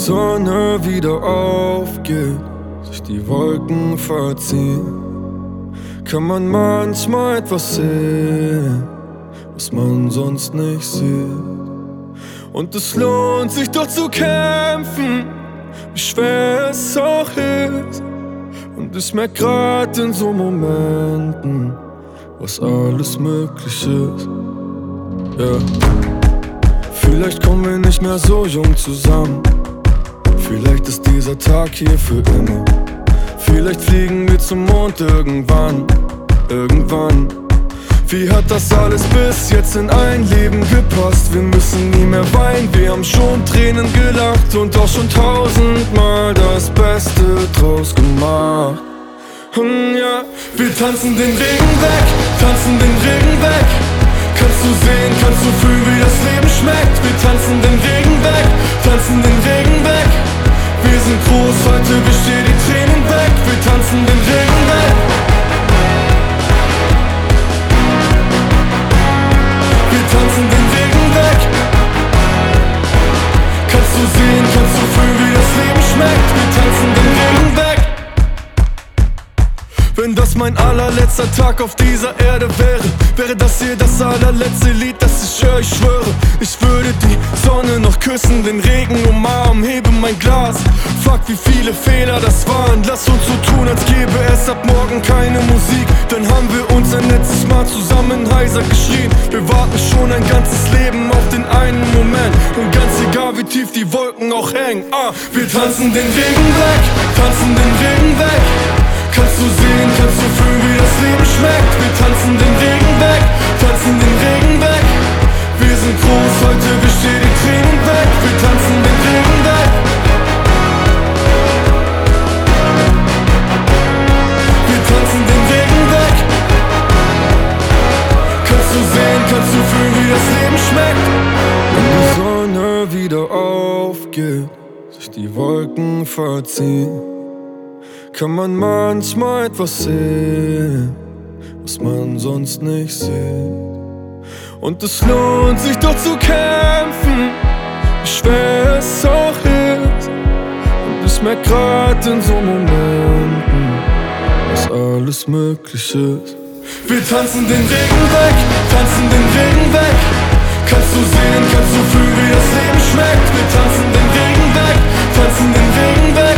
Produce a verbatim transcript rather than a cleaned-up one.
Sonne wieder aufgeht, sich die Wolken verziehen, kann man manchmal etwas sehen, was man sonst nicht sieht. Und es lohnt sich doch zu kämpfen, wie schwer es auch ist. Und ich merk grad in so Momenten, was alles möglich ist. Ja. Yeah. Vielleicht kommen wir nicht mehr so jung zusammen. Vielleicht ist dieser Tag hier für immer. Vielleicht fliegen wir zum Mond irgendwann, irgendwann. Wie hat das alles bis jetzt in ein Leben gepasst? Wir müssen nie mehr weinen, wir haben schon Tränen gelacht und auch schon tausendmal das Beste draus gemacht. Hm, ja, wir tanzen den Regen weg, tanzen den Regen weg. Kannst du sehen, kannst du fühlen, wie das Leben schmeckt? Wir tanzen den Regen weg, tanzen den Regen weg. Wir sind groß, heute besteht die Tränen weg. Wir tanzen den Regen weg. Wir tanzen den Regen weg. Kannst du sehen, kannst du fühlen, wie das Leben schmeckt? Wir tanzen den Regen weg. Wenn das mein allerletzter Tag auf dieser Erde wäre, wäre das hier das allerletzte Lied, das ich höre, ich schwöre. Ich würde die Sonne noch küssen, den Regen umarmen, hebe mein Glas. Fuck, wie viele Fehler das waren. Lass uns so tun, als gäbe es ab morgen keine Musik. Dann haben wir uns ein letztes Mal zusammen heiser geschrien. Wir warten schon ein ganzes Leben auf den einen Moment. Und ganz egal, wie tief die Wolken auch hängen, ah, wir tanzen den Regen weg, tanzen den Regen weg. Kannst du sehen, kannst du fühlen, wie das Leben schmeckt? Wir tanzen den Regen weg, tanzen den Regen weg. Wir sind groß, heute besteht die Tränen weg. Wir tanzen den Regen weg. Wir tanzen den Regen weg. Kannst du sehen, kannst du fühlen, wie das Leben schmeckt? Wenn die Sonne wieder aufgeht, sich die Wolken verziehen, kann man manchmal etwas sehen, was man sonst nicht sieht. Und es lohnt sich doch zu kämpfen, wie schwer es auch ist. Und ich merk grad in so Momenten, was alles möglich ist. Wir tanzen den Regen weg, tanzen den Regen weg. Kannst du sehen, kannst du fühlen, wie das Leben schmeckt? Wir tanzen den Regen weg, tanzen den Regen weg.